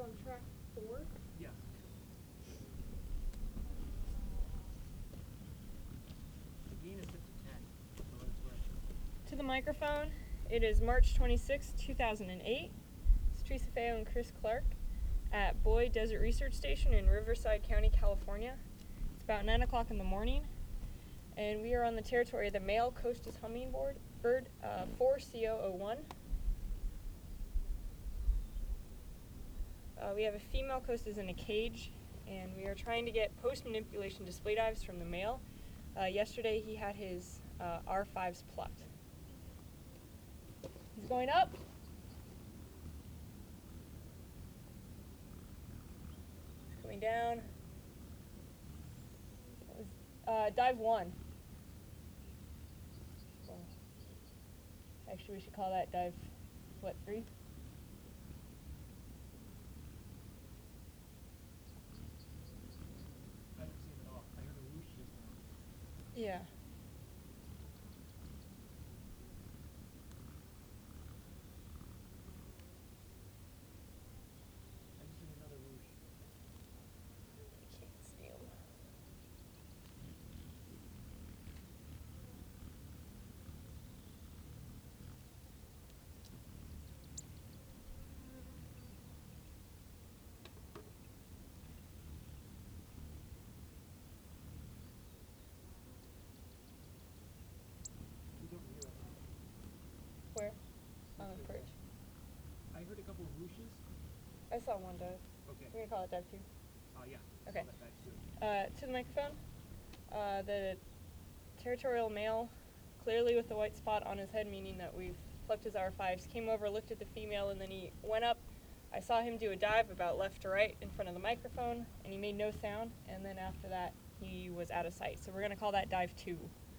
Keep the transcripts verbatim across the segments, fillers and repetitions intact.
on track four? Yes. The gain is set to ten, for what it's worth. To the microphone, it is March twenty-sixth, two thousand eight. It's Teresa Feo and Chris Clark at Boyd Desert Research Station in Riverside County, California. It's about nine o'clock in the morning, and we are on the territory of the male Costus hummingbird, bird uh, four C zero zero one. Uh, we have a female Costus in a cage, and we are trying to get post-manipulation display dives from the male. Uh, yesterday he had his uh, R fives plucked. He's going up. He's coming down. That was, uh, dive one. Well, actually, we should call that dive, what, three? I didn't see him at all. I heard a whoosh just now. Yeah. I just heard another whoosh. I can't see him. He's over here right now. Where? On the Right perch. there. I heard a couple of whooshes. I saw one dive. Okay. We're gonna call it dive two. Uh, yeah. Okay. Saw that dive too. Uh, to the microphone, uh, the territorial male, clearly with the white spot on his head, meaning that we've plucked his R fives, came over, looked at the female, and then he went up. I saw him do a dive about left to right in front of the microphone, and he made no sound, and then after that, he was out of sight. So we're gonna call that dive two.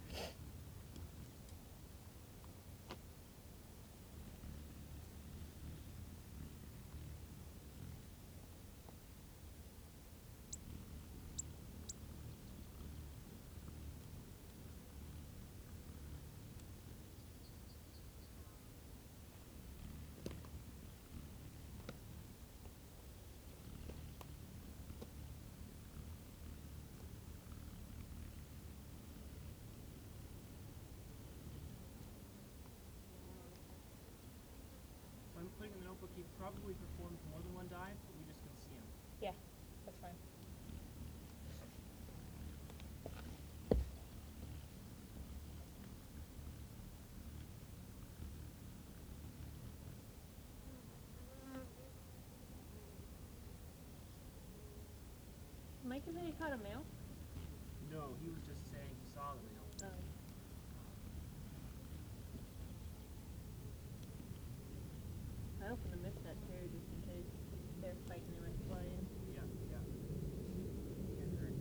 So I'm putting in the notebook. He probably performed more than one dive, but we just couldn't see him. Yeah, that's fine. Mike, is that you caught a male? No, he was just saying he saw the male. Um, I opened the mist net too, just in case they're fighting, they might fly in. Yeah, yeah. Can't hurt.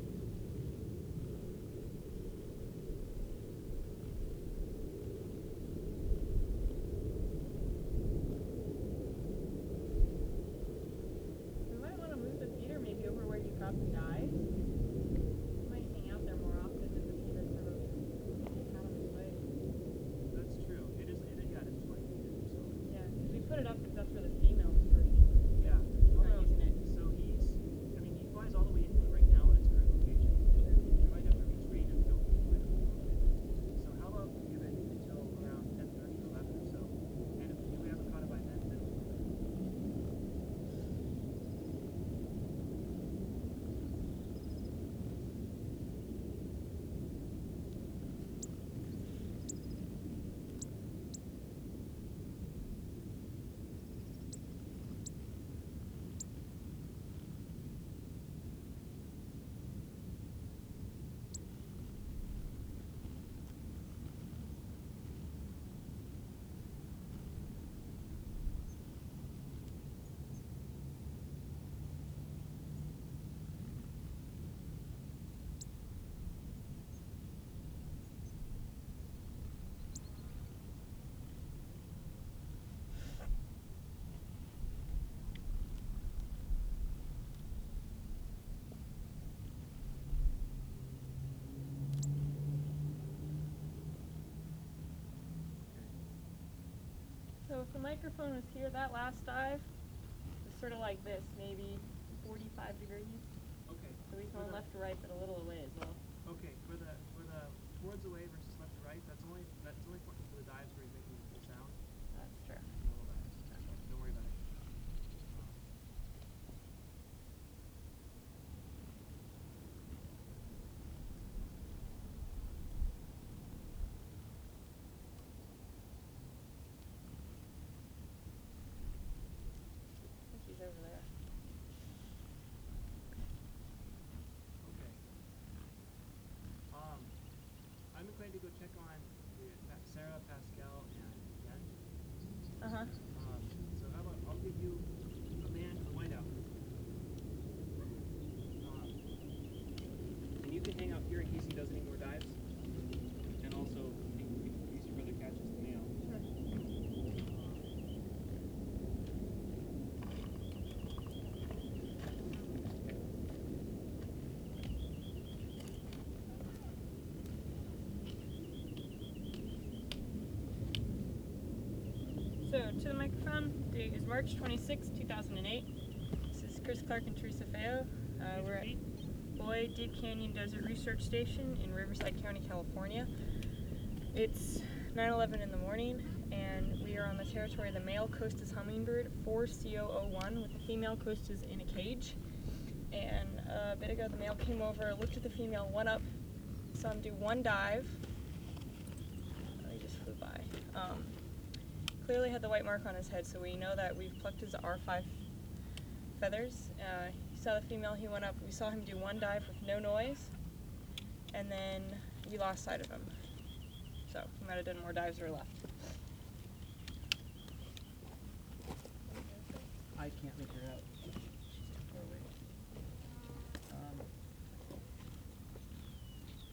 We might want to move the feeder maybe over where he drops dives. He might hang out there more often and the feeder sort of get out of his way. That's true. It is. It, yeah, it is twenty feet. So. Yeah, because we put it up because that's where the female was perching. Yeah. He's Well, not no, using it. So he's. I mean, he flies all the way into it right now in its current location. True. We might have to retrain him to go into it a little bit. So how about we give it until around ten thirty, eleven or so, and if, if we haven't caught it by then, then we'll move it. So if the microphone was here, that last dive, the sort of like this, maybe forty-five degrees. Okay. So he's For going the- left to right, but a little away as well. Okay, for the for the towards away versus left to right, that's only that's only for, for the dives where he's making a full sound. That's true. Little dives. So don't worry about it. Um, I think he's over there. Okay. Um, I'm inclined to go check on the Pa- Sarah, Pascal, and Jen. Uh huh. Um, so how about I'll give you a man in the whiteout. Um, and you can hang out here in case he does any more dives. And also in, in case your brother catches the male. Sure. Um, So, to the microphone, date is March twenty-sixth, two thousand eight. This is Chris Clark and Teresa Feo. Uh, Please we're repeat. at Boyd Deep Canyon Desert Research Station in Riverside County, California. It's nine eleven in the morning, and we are on the territory of the male Costas hummingbird, four C zero zero one, with the female Costas in a cage. And uh, a bit ago, the male came over, looked at the female, went up, saw him do one dive. Oh, he just flew by. Um, clearly had the white mark on his head, so we know that we've plucked his R five feathers. Uh, he saw the female, he went up, we saw him do one dive with no noise, and then we lost sight of him. So he might have done more dives or left. I can't make her out.